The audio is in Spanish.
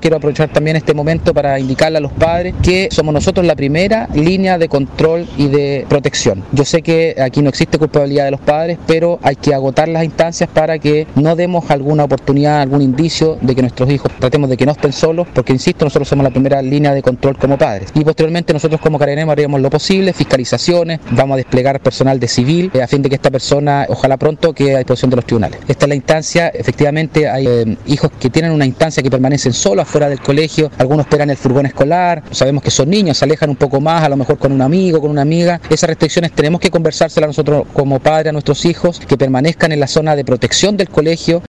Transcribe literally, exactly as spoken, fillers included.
quiero aprovechar también este momento para indicarle a los padres que somos nosotros la primera línea de control y de protección. Yo sé que aquí no existe culpabilidad de los padres, pero hay que agotar las instancias para que no demos alguna oportunidad, algún indicio de que nuestros hijos tratemos de que no estén solos, porque insisto, nosotros somos la primera línea de control como padres. Y posteriormente nosotros como Carabineros haríamos lo posible, fiscalizaciones, vamos a desplegar personal de civil eh, a fin de que esta persona, ojalá pronto, quede a disposición de los tribunales. Esta es la instancia, efectivamente hay eh, hijos que tienen una instancia que permanecen solos afuera del colegio, algunos esperan el furgón escolar, sabemos que son niños, se alejan un poco más, a lo mejor con un amigo, con una amiga. Esas restricciones tenemos que conversárselas nosotros como padres a nuestros hijos, que permanezcan en la zona de protección del colegio.